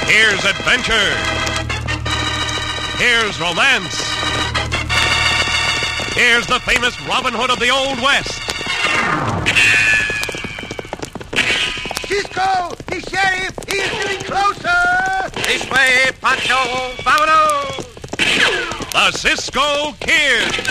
Here's adventure. Here's romance. Here's the famous Robin Hood of the Old West. Cisco, the sheriff, he is getting closer. This way, Pancho, vámonos. The Cisco Kid.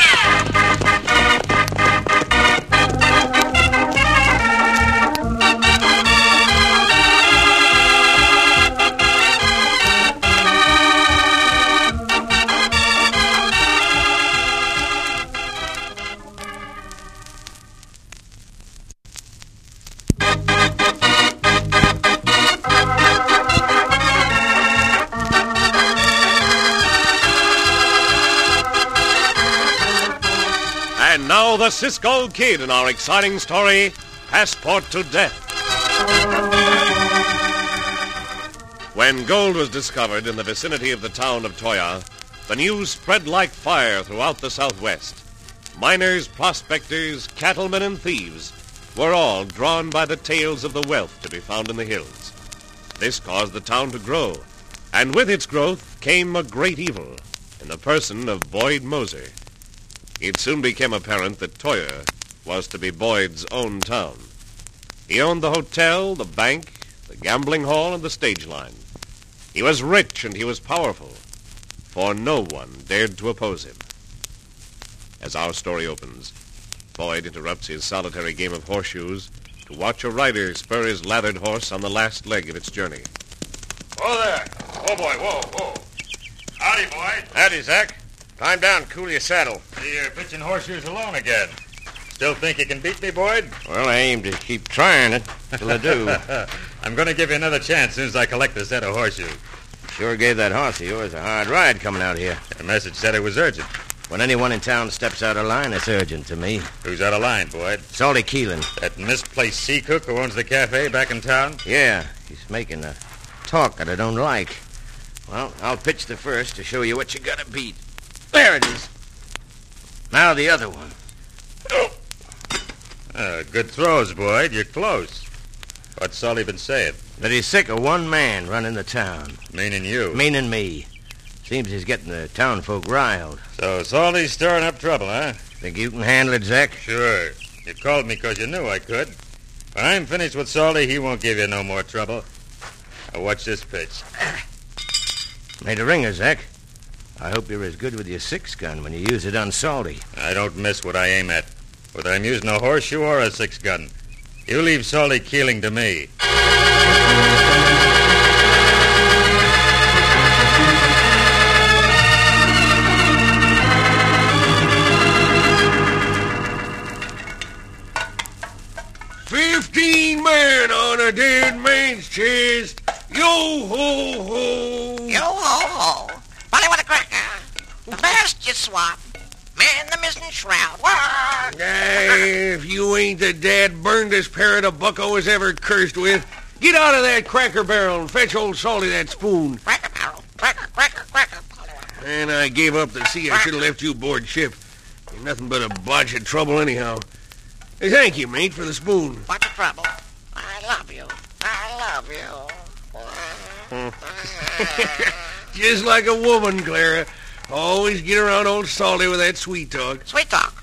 And now the Cisco Kid in our exciting story, Passport to Death. When gold was discovered in the vicinity of the town of Toya, the news spread like fire throughout the Southwest. Miners, prospectors, cattlemen, and thieves were all drawn by the tales of the wealth to be found in the hills. This caused the town to grow, and with its growth came a great evil in the person of Boyd Moser. It soon became apparent that Toya was to be Boyd's own town. He owned the hotel, the bank, the gambling hall, and the stage line. He was rich and he was powerful, for no one dared to oppose him. As our story opens, Boyd interrupts his solitary game of horseshoes to watch a rider spur his lathered horse on the last leg of its journey. Whoa there. Oh, boy, whoa. Howdy, Boyd. Howdy, Zach. Climb down, cool your saddle. You're pitching horseshoes alone again. Still think you can beat me, Boyd? Well, I aim to keep trying it till I do. I'm going to give you another chance as soon as I collect a set of horseshoes. Sure gave that horse of yours a hard ride coming out here. The message said it was urgent. When anyone in town steps out of line, it's urgent to me. Who's out of line, Boyd? Salty Keelan. That misplaced sea cook who owns the cafe back in town? Yeah, he's making a talk that I don't like. Well, I'll pitch the first to show you what you gotta beat. There it is. Now the other one. Good throws, Boyd. You're close. What's Sully been saying? That he's sick of one man running the town. Meaning you. Meaning me. Seems he's getting the town folk riled. So Salty's stirring up trouble, huh? Think you can handle it, Zach? Sure. You called me because you knew I could. When I'm finished with Salty, he won't give you no more trouble. Now watch this pitch. Made a ringer, Zach. I hope you're as good with your six-gun when you use it on Salty. I don't miss what I aim at, whether I'm using a horseshoe or a six-gun. You leave Salty Keeling to me. $15 on a dead man's chest. Yo-ho-ho. Yo-ho-ho. Polly with a cracker. The best you swap. Man the missing shroud. Wah! If you ain't the dad-burnedest parrot a bucko has ever cursed with, get out of that cracker barrel and fetch old Salty that spoon. Cracker barrel. Cracker. And I gave up the sea. I should have left you aboard ship. Ain't nothing but a bunch of trouble anyhow. Hey, thank you, mate, for the spoon. Bunch of trouble. I love you. Just like a woman, Clara. Always get around old Salty with that sweet talk. Sweet talk.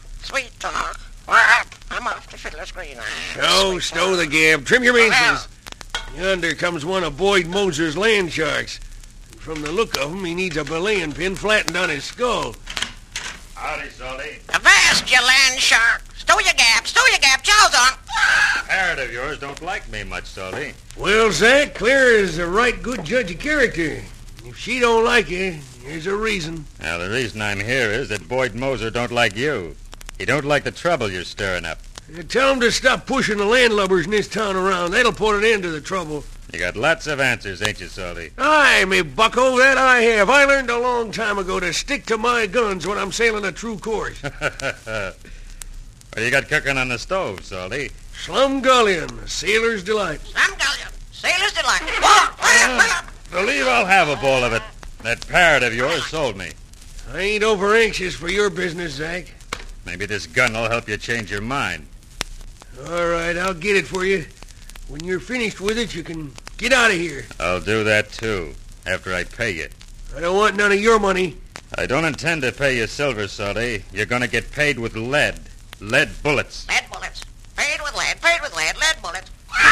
I'm off to Fiddler's Green. Oh, stow the gab. Trim your mainsails. Yonder comes one of Boyd Moser's land sharks. From the look of him, he needs a belaying pin flattened on his skull. Howdy, Salty. Avast, you land shark. Stow your gab. Chow's on. Parrot of yours don't like me much, Salty. Well, Zach, Clara is a right good judge of character. If she don't like you, there's a reason. Now, the reason I'm here is that Boyd Moser don't like you. He don't like the trouble you're stirring up. Tell him to stop pushing the landlubbers in this town around. That'll put an end to the trouble. You got lots of answers, ain't you, Salty? Aye, me bucko, that I have. I learned a long time ago to stick to my guns when I'm sailing a true course. What do you got cooking on the stove, Salty? Slumgullion, a sailor's delight. Slumgullion. Sailor's delight. Believe I'll have a bowl of it. That parrot of yours sold me. I ain't over anxious for your business, Zach. Maybe this gun will help you change your mind. All right, I'll get it for you. When you're finished with it, you can get out of here. I'll do that, too. after I pay you. I don't want none of your money. I don't intend to pay you silver, Salty. You're going to get paid with lead. Lead bullets. Lead bullets. Paid with lead, lead bullets.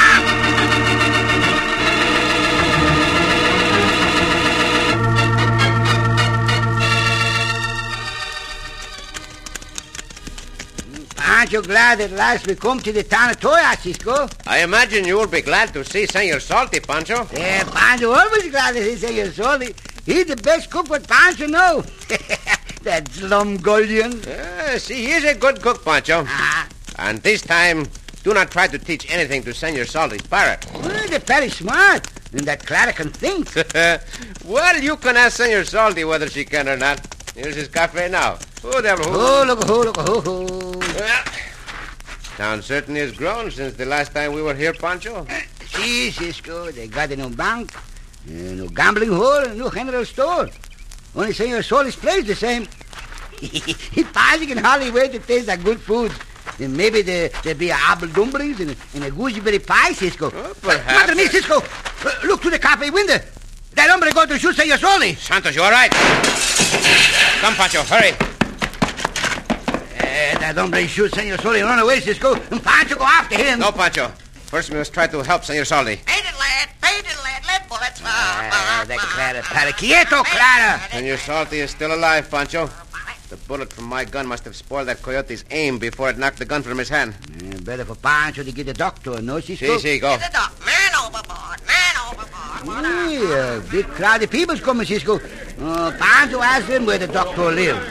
Aren't you glad at last we come to the town of Toya, Cisco? I imagine you will be glad to see Senor Salty, Pancho. Yeah, Pancho always glad to see Senor Salty. He's the best cook what Pancho know. That slumgullion. See, he's a good cook, Pancho. Ah. And this time, do not try to teach anything to Senor Salty's parrot. Well, they're very smart. And that Clara can think. Well, you can ask Senor Salty whether she can or not. Here's his cafe now. Oh, devil. Oh, look. Well, town certainly has grown since the last time we were here, Pancho. See, Cisco, they got a new bank, no gambling hall, and no general store. Only Senor Salty's place the same. Pancho can hardly wait to taste that good food. And maybe there'll be apple dumplings and a gooseberry pie, Cisco. Oh, perhaps. Look at me, Cisco. Look through the cafe window. That hombre going to shoot Senor Salty. Santos, you all right? Come, Pancho, hurry. That hombre shoots Senor Salty and run away, Cisco. And Pancho go after him. No, Pancho. First, we must try to help Senor Salty. Paid in lead bullets. That Clara, Clara. Quieto, Clara. Senor Salty is still alive, Pancho. The bullet from my gun must have spoiled that coyote's aim before it knocked the gun from his hand. Better for Pancho to get the doctor, no, Cisco? See, go. Get the dog. Man overboard. Yeah, big crowd of people's coming, Cisco. Pancho asked him where the doctor lives.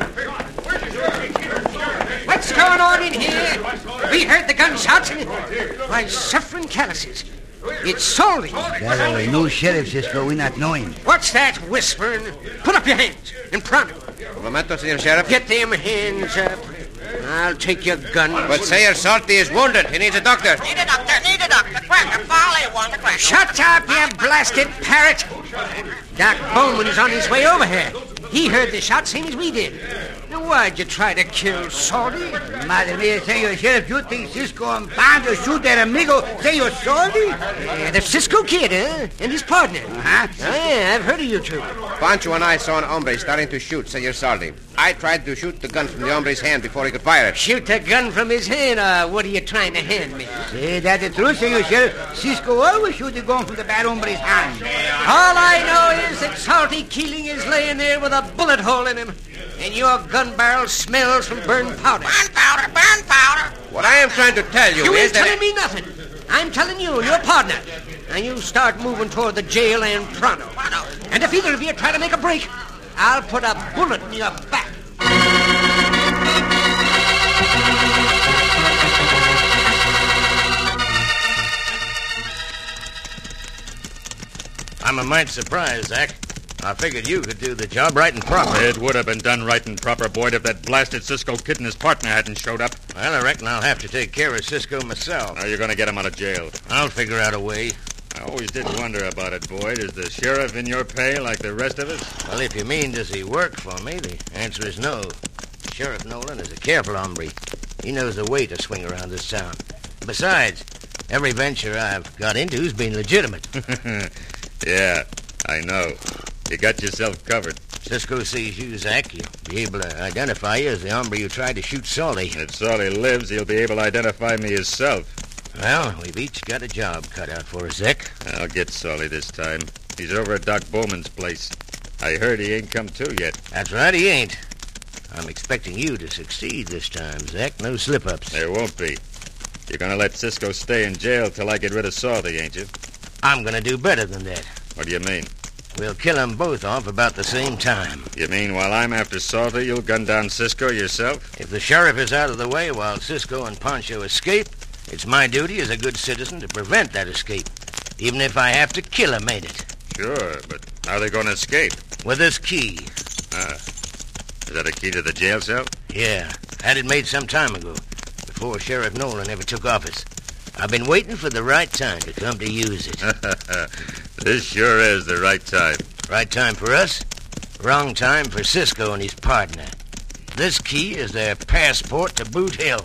What's going on in here? We heard the gunshots and my suffering calluses. It's Salty. That no sheriff, Cisco. We not know him. What's that whispering? Put up your hands and pronto. Un momento, Senor Sheriff. Get them hands up. I'll take your gun. But Senor Salty is wounded. He needs a doctor. Need a doctor. Cracker, Farley wants a cracker. Shut up, you blasted parrot. Doc Bowman's on his way over here. He heard the shot same as we did. Now, why'd you try to kill Salty? Madre mia, Senor Sheriff, you think Cisco and Pancho shoot that amigo, Senor Salty? Yeah, the Cisco Kid, huh? And his partner. Uh-huh. Oh, yeah, I've heard of you two. Pancho and I saw an hombre starting to shoot Senor Salty. I tried to shoot the gun from the hombre's hand before he could fire it. Shoot the gun from his hand, or what are you trying to hand me? Say that the truth, Senor Sheriff. Cisco always shoot the gun from the bad hombre's hand. All I know is that Salty Keeling is laying there with a bullet hole in him, and your gun barrel smells from burned powder. Burn powder. What I am trying to tell you You is ain't that... telling me nothing. I'm telling you, your partner. Now you start moving toward the jail and pronto. And if either of you try to make a break, I'll put a bullet in your back. I'm a mite surprised, Zach. I figured you could do the job right and proper. It would have been done right and proper, Boyd, if that blasted Cisco Kid and his partner hadn't showed up. Well, I reckon I'll have to take care of Cisco myself. Now you're going to get him out of jail. I'll figure out a way. I always did wonder about it, Boyd. Is the sheriff in your pay like the rest of us? Well, if you mean does he work for me, the answer is no. Sheriff Nolan is a careful hombre. He knows the way to swing around this town. Besides, every venture I've got into's been legitimate. Yeah, I know. You got yourself covered. Cisco sees you, Zach, he'll be able to identify you as the hombre you tried to shoot Salty. If Salty lives, he'll be able to identify me himself. Well, we've each got a job cut out for us, Zach. I'll get Salty this time. He's over at Doc Bowman's place. I heard he ain't come to yet. That's right, he ain't. I'm expecting you to succeed this time, Zach. No slip-ups. There won't be. You're going to let Cisco stay in jail till I get rid of Salty, ain't you? I'm going to do better than that. What do you mean? We'll kill them both off about the same time. You mean while I'm after Salty, you'll gun down Cisco yourself? If the sheriff is out of the way while Cisco and Pancho escape, it's my duty as a good citizen to prevent that escape, even if I have to kill him, ain't it? Sure, but how are they going to escape? With this key. Is that a key to the jail cell? Yeah, had it made some time ago, before Sheriff Nolan ever took office. I've been waiting for the right time to come to use it. This sure is the right time. Right time for us, wrong time for Cisco and his partner. This key is their passport to Boot Hill.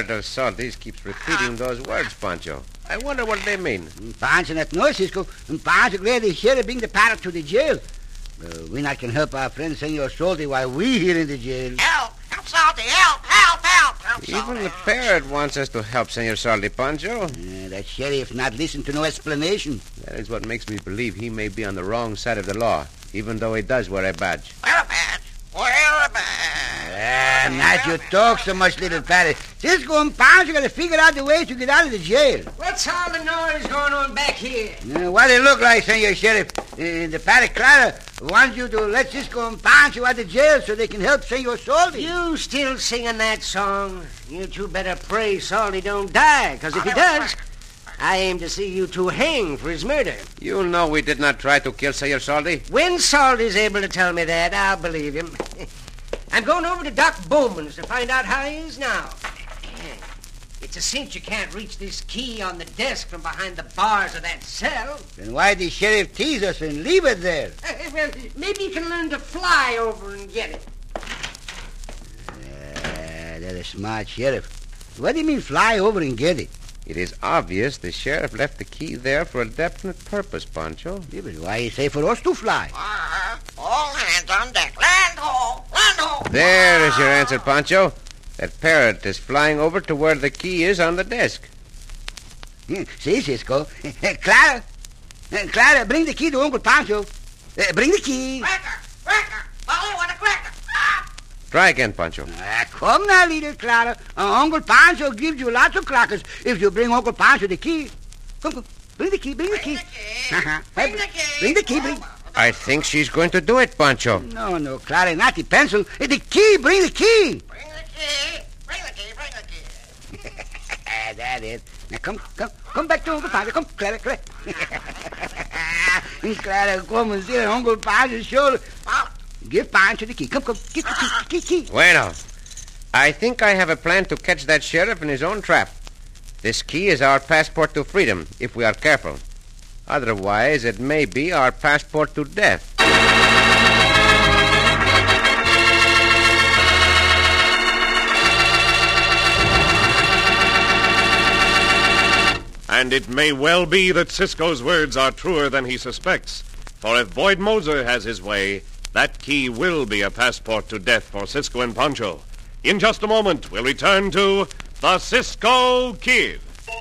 of Salty's keeps repeating those words, Pancho. I wonder what they mean. Pancho not know, Cisco. Pancho glad the sheriff bring the parrot to the jail. We not can help our friend Senor Salty while we here in the jail. Help! Help, Salty! Help! Help! Help! Help, Even Salty! the parrot wants us to help Senor Salty, Pancho. That sheriff not listen to no explanation. That is what makes me believe he may be on the wrong side of the law, even though he does wear a badge. Wear a badge! Wear a badge! Not you talk so much, little parrot. Cisco and Pancho got to figure out the way to get out of the jail. What's all the noise going on back here? What it look like, Senor Sheriff? The parrot Clara wants you to let Cisco and Pancho out of the jail so they can help Senor Salty. You still singing that song? You two better pray Salty don't die, because if he does, I aim to see you two hang for his murder. You know we did not try to kill Senor Salty. When Salty's able to tell me that, I'll believe him. I'm going over to Doc Bowman's to find out how he is now. It's a cinch you can't reach this key on the desk from behind the bars of that cell. Then why did Sheriff tease us and leave it there? Well, maybe you can learn to fly over and get it. That's a smart sheriff. What do you mean fly over and get it? It is obvious the sheriff left the key there for a definite purpose, Pancho. Yeah, but why you say for us to fly? All hands on deck. Land ho! Land ho! There is your answer, Pancho. That parrot is flying over to where the key is on the desk. See, Cisco. Clara. Clara, bring the key to Uncle Pancho. Bring the key. Cracker! Cracker! Molly, want a cracker? Try again, Pancho. Come now, little Clara. Uncle Pancho gives you lots of crackers if you bring Uncle Pancho the key. Come. Bring the key, bring the key. Bring the key. Bring the key, bring. I think she's going to do it, Pancho. No, Clara, not the pencil. The key, bring the key. Bring the key. Bring the key. Bring the key. That's it. Now come back to Uncle Pancho. Come, Clara. Clara, come and sit on Uncle Pancho's shoulder. Give Pancho the key. Come, give the key. Bueno. I think I have a plan to catch that sheriff in his own trap. This key is our passport to freedom, if we are careful. Otherwise, it may be our passport to death. And it may well be that Cisco's words are truer than he suspects. For if Boyd Moser has his way, that key will be a passport to death for Cisco and Pancho. In just a moment, we'll return to the Cisco Kid.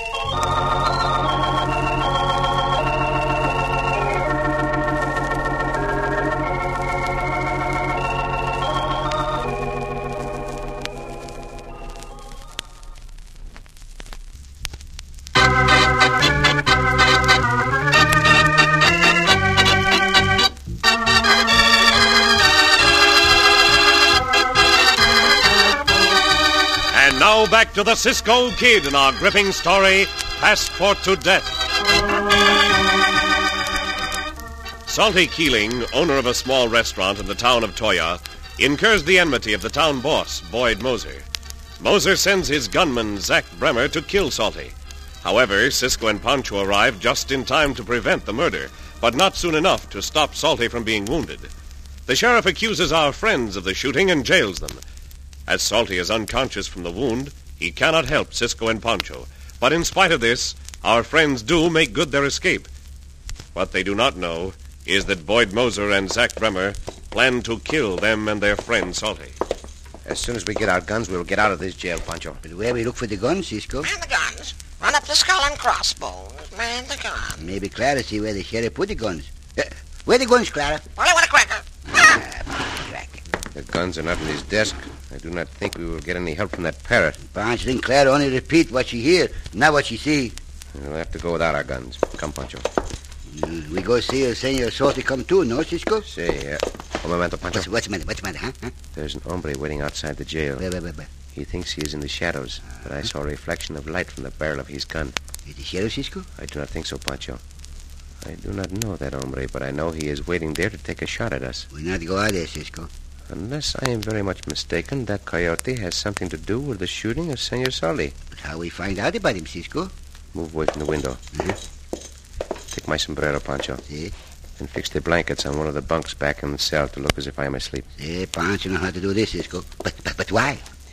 Now back to the Cisco Kid in our gripping story, Passport to Death. Salty Keeling, owner of a small restaurant in the town of Toyah, incurs the enmity of the town boss, Boyd Moser. Moser sends his gunman, Zach Bremer, to kill Salty. However, Cisco and Pancho arrive just in time to prevent the murder, but not soon enough to stop Salty from being wounded. The sheriff accuses our friends of the shooting and jails them. As Salty is unconscious from the wound, he cannot help Cisco and Pancho. But in spite of this, our friends do make good their escape. What they do not know is that Boyd Moser and Zach Bremer plan to kill them and their friend Salty. As soon as we get our guns, we'll get out of this jail, Pancho. But where we look for the guns, Cisco? Man the guns. Run up the skull and crossbones. Man the guns. Maybe Clara see where the sheriff put the guns. Where the guns, Clara? Molly, want a cracker? The guns are not in his desk. I do not think we will get any help from that parrot. Pancho think Clara only repeat what she hear, not what she see. We'll have to go without our guns. Come, Pancho. We go see Senor Salty come too, no, Cisco? See, un momento, Pancho. What's the matter, huh? There's an hombre waiting outside the jail. Where? He thinks he is in the shadows, but I saw a reflection of light from the barrel of his gun. Is the sheriff, Cisco? I do not think so, Pancho. I do not know that hombre, but I know he is waiting there to take a shot at us. We not go out there, Cisco. Unless I am very much mistaken, that coyote has something to do with the shooting of Senor Salty. But how we find out about him, Cisco? Move away from the window. Take my sombrero, Pancho. See? And fix the blankets on one of the bunks back in the cell to look as if I am asleep. Pancho know how to do this, Cisco. But why?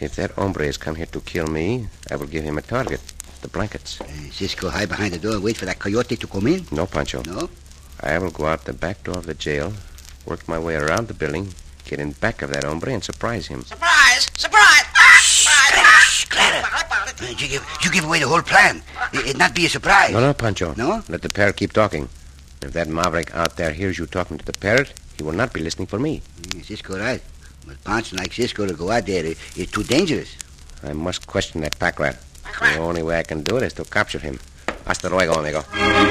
If that hombre has come here to kill me, I will give him a target. The blankets. Cisco, hide behind the door and wait for that coyote to come in? No, Pancho. No? I will go out the back door of the jail, work my way around the building, get in back of that hombre, and surprise him. Surprise! Surprise! Ah! Surprise! Clara! You give away the whole plan. It'd not be a surprise. No, Pancho. No? Let the parrot keep talking. If that maverick out there hears you talking to the parrot, he will not be listening for me. Cisco right. But Pancho like Cisco to go out there is too dangerous. I must question that pack rat. The only way I can do it is to capture him. Hasta luego, amigo.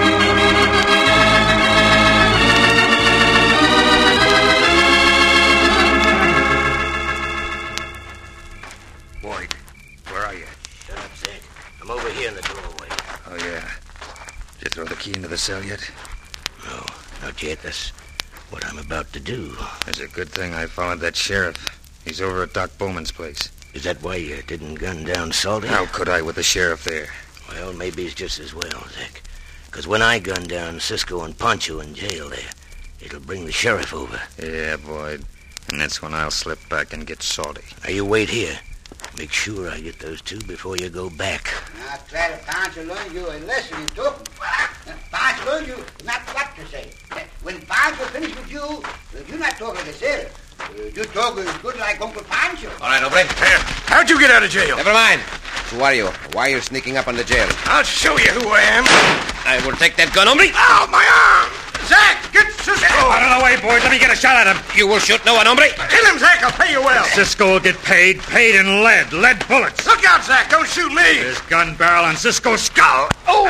Boyd, where are you? Shut up, Zach. I'm over here in the doorway. Oh, yeah. Did you throw the key into the cell yet? No, not yet. That's what I'm about to do. It's a good thing I followed that sheriff. He's over at Doc Bowman's place. Is that why you didn't gun down Salty? How could I with the sheriff there? Well, maybe it's just as well, Zach. Because when I gun down Cisco and Pancho in jail there, it'll bring the sheriff over. Yeah, Boyd. And that's when I'll slip back and get Salty. Now, you wait here. Make sure I get those two before you go back. Now, Clara, Pancho learned you a lesson in talking. Pancho learned you not what to say. When Pancho finished with you're not talking to Sarah. You're talking good like Uncle Pancho. All right, hombre. How'd you get out of jail? Never mind. Who are you? Why are you sneaking up on the jail? I'll show you who I am. I will take that gun, hombre. Ow, my arm! Zach, get Cisco! Out of the way, Boyd. Let me get a shot at him. You will shoot no one, hombre. Kill him, Zach. I'll pay you well. Cisco will get paid in lead bullets. Look out, Zach. Don't shoot me. This gun barrel on Cisco's skull. Oh!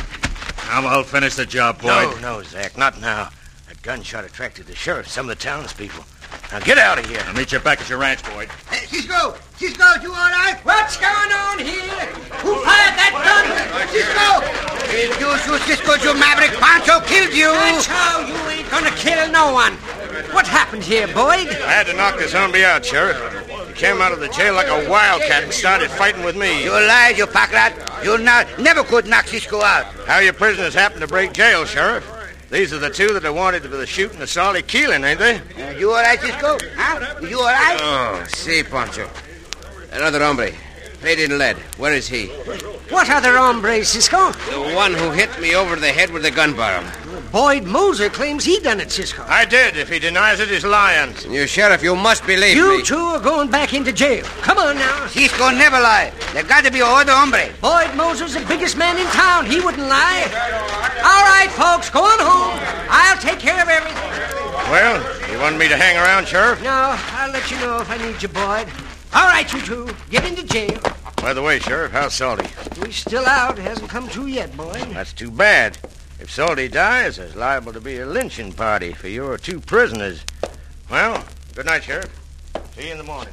Now I'll finish the job, Boyd. No, Zach, not now. That gunshot attracted the sheriff, some of the townspeople. Now get out of here. I'll meet you back at your ranch, Boyd. Hey, Cisco, you all right? What's going on here? Who fired that gun? Cisco! You shoot Cisco, you maverick. Pancho killed you. Pancho, you ain't gonna kill no one. What happened here, Boyd? I had to knock this zombie out, Sheriff. He came out of the jail like a wildcat and started fighting with me. You lied, you pack rat. You never could knock Cisco out. How your prisoners happen to break jail, Sheriff? These are the two that are wanted for the shooting of Salty Keeling, ain't they? You all right, Cisco? Huh? You all right? Oh, si, Pancho. Another hombre. Paid in lead. Where is he? What other hombre, Cisco? The one who hit me over the head with the gun barrel. Boyd Moser claims he done it, Cisco. I did. If he denies it, he's lying. Senor Sheriff, you must believe me. You two are going back into jail. Come on now. Cisco never lie. There got to be other hombre. Boyd Moser's the biggest man in town. He wouldn't lie. All right, folks, go on home. I'll take care of everything. Well, you want me to hang around, Sheriff? No, I'll let you know if I need you, Boyd. All right, you two. Get into jail. By the way, Sheriff, how's Salty? He's still out. Hasn't come to yet, Boyd. That's too bad. If Salty dies, there's liable to be a lynching party for your two prisoners. Well, good night, Sheriff. See you in the morning.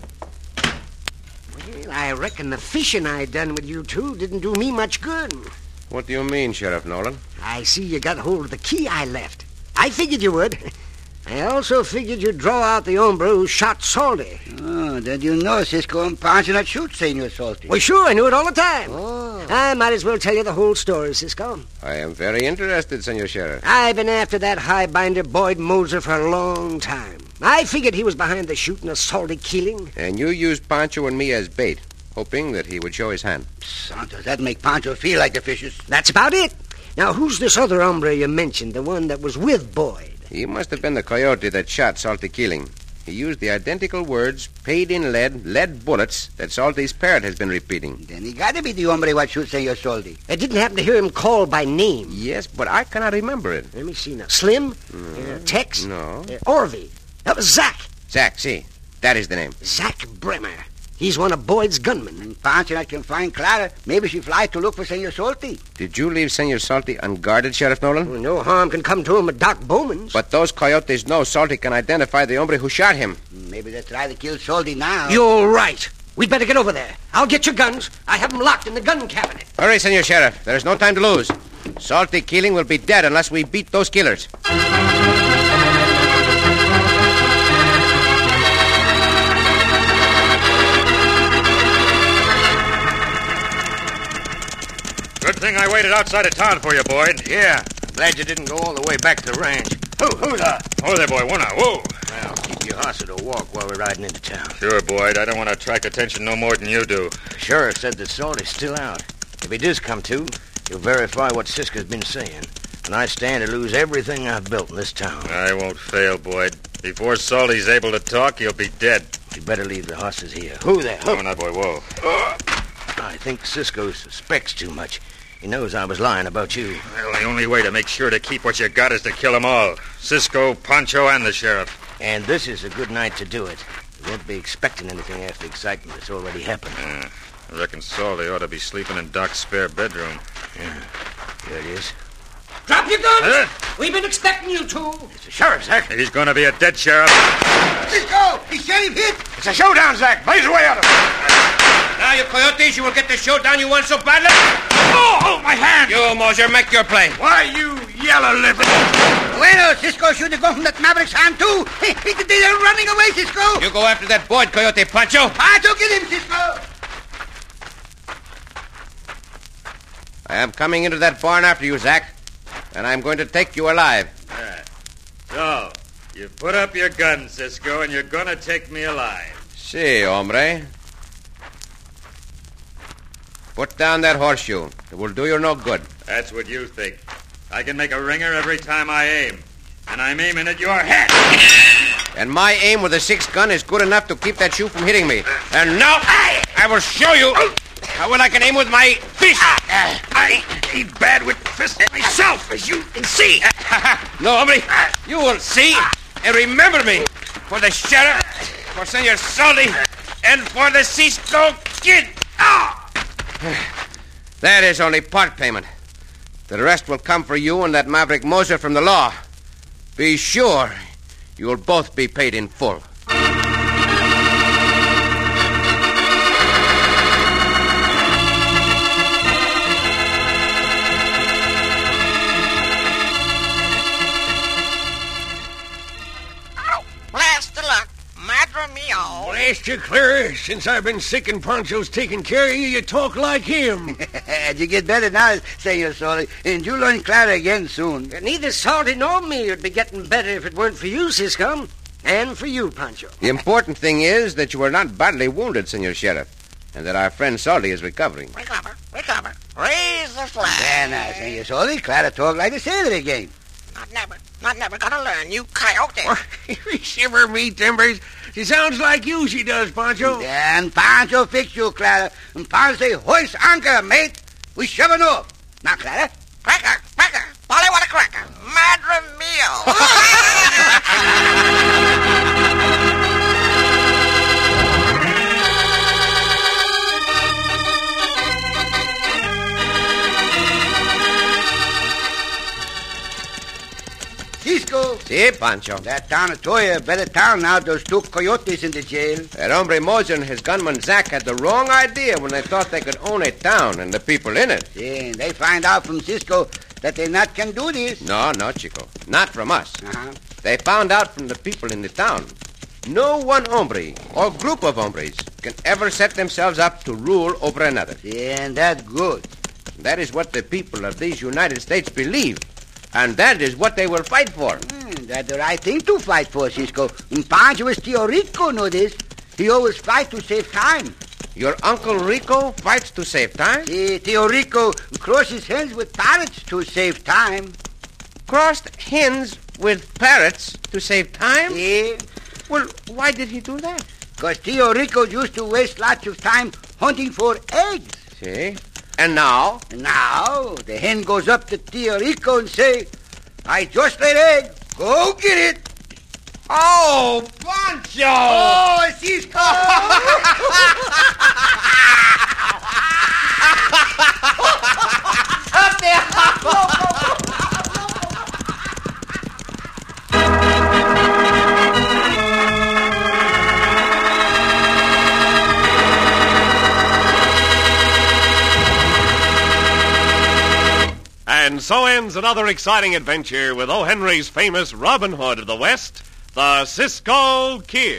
Well, I reckon the fishing I done with you two didn't do me much good. What do you mean, Sheriff Nolan? I see you got hold of the key I left. I figured you would. I also figured you'd draw out the hombre who shot Salty. Oh, then you know Cisco and Pancho not shoot Senor Salty. Well, sure, I knew it all the time. Oh. I might as well tell you the whole story, Cisco. I am very interested, Senor Sheriff. I've been after that highbinder Boyd Moser for a long time. I figured he was behind the shooting of Salty Keeling. And you used Pancho and me as bait, hoping that he would show his hand. Santos, that make Pancho feel like the fishes. That's about it. Now, who's this other hombre you mentioned, the one that was with Boyd? He must have been the coyote that shot Salty Keeling. He used the identical words, paid in lead bullets, that Salty's parrot has been repeating. Then he got to be the hombre what shoots Senor Salty. I didn't happen to hear him called by name. Yes, but I cannot remember it. Let me see now. Slim? Tex? No. Orvie. That was Zach. Zach, see. That is the name. Zach Bremer. He's one of Boyd's gunmen. And Pancho not can find Clara. Maybe she fly to look for Senor Salty. Did you leave Senor Salty unguarded, Sheriff Nolan? Well, no harm can come to him at Doc Bowman's. But those coyotes know Salty can identify the hombre who shot him. Maybe they try to kill Salty now. You're right. We'd better get over there. I'll get your guns. I have them locked in the gun cabinet. Hurry, Senor Sheriff. There is no time to lose. Salty Keeling will be dead unless we beat those killers. Good thing I waited outside of town for you, Boyd. Yeah, Glad you didn't go all the way back to the ranch. Who's that? Oh, there, boy. One now. Whoa. Well, keep your horse at a walk while we're riding into town. Sure, Boyd. I don't want to attract attention no more than you do. The sheriff said that Salty's still out. If he does come to, he'll verify what Cisco's been saying. And I stand to lose everything I've built in this town. I won't fail, Boyd. Before Salty's able to talk, he'll be dead. You better leave the horses here. Who there? Oh, now, boy. Whoa. I think Cisco suspects too much. He knows I was lying about you. Well, the only way to make sure to keep what you got is to kill them all. Cisco, Pancho, and the sheriff. And this is a good night to do it. We won't be expecting anything after the excitement that's already happened. I reckon Salty ought to be sleeping in Doc's spare bedroom. Yeah, here it is. Drop your guns! We've been expecting you to. It's the sheriff, Zach. He's going to be a dead sheriff. Cisco! The sheriff hit! It's a showdown, Zach. Blaze away at him. Now, you coyotes, you will get the showdown you want so badly. Oh, my hand! You, Moser, make your play. Why, you yellow-lipped... Bueno, Cisco should have gone from that Maverick's hand, too. They're running away, Cisco. You go after that Boyd coyote, Pancho. Pancho, get him, Cisco. I am coming into that barn after you, Zach, and I'm going to take you alive. So, you put up your gun, Cisco, and you're going to take me alive. Si, hombre. Put down that horseshoe. It will do you no good. That's what you think. I can make a ringer every time I aim. And I'm aiming at your head. And my aim with a 6 gun is good enough to keep that shoe from hitting me. And now I will show you how well I can aim with my fist. I ain't bad with fists myself, as you can see. No, hombre. You will see. And remember me. For the sheriff, for Senor Salty, and for the Cisco Kid. That is only part payment. The rest will come for you and that Maverick Moser from the law. Be sure you will both be paid in full. Blast the luck. Madre mia. Blast you, Clara. Since I've been sick and Pancho's taking care of you, you talk like him. You get better now, Senor Salty, and you'll learn Clara again soon. Neither Salty nor me would be getting better if it weren't for you, Cisco. And for you, Pancho. The important thing is that you were not badly wounded, Senor Sheriff, and that our friend Salty is recovering. Recover. Raise the flag. Yeah, now, Senor Salty, Clara talk like a sailor again. Not never gonna learn, you coyote. Shiver me timbers. She sounds like you, she does, Pancho. And Pancho fix you, Clara. And Pancho say, hoist anchor, mate. We shoving off. Now, Clara. Cracker. Polly, what a cracker. Madre mia. Cisco. Si, Pancho. That town of Toya, better town now. Those 2 coyotes in the jail. That hombre Moser and his gunman Zach had the wrong idea when they thought they could own a town and the people in it. Yeah, they find out from Cisco that they not can do this. No, Chico. Not from us. Uh-huh. They found out from the people in the town. No one hombre or group of hombres can ever set themselves up to rule over another. Yeah, and that's good. That is what the people of these United States believe. And that is what they will fight for. That's the right thing to fight for, Cisco. And Pancho is Tio Rico, know this. He always fight to save time. Your Uncle Rico fights to save time? See, Tio Rico crosses hands with pirates to save time. Crossed hands with parrots to save time? See? Well, why did he do that? Because Tio Rico used to waste lots of time hunting for eggs. See? And now? And now, the hen goes up to Tio Rico and say, I just laid egg. Go get it. Oh, Pancho! Oh, Cisco! Up there! And so ends another exciting adventure with O. Henry's famous Robin Hood of the West, the Cisco Kid.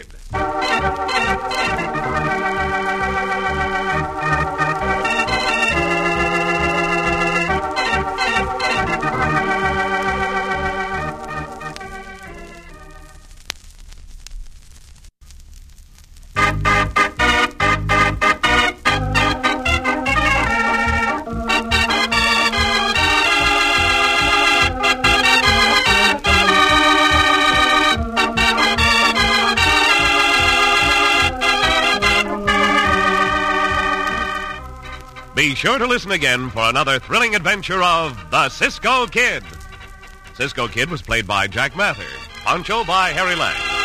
Be sure to listen again for another thrilling adventure of the Cisco Kid. Cisco Kid was played by Jack Mather. Pancho by Harry Lang.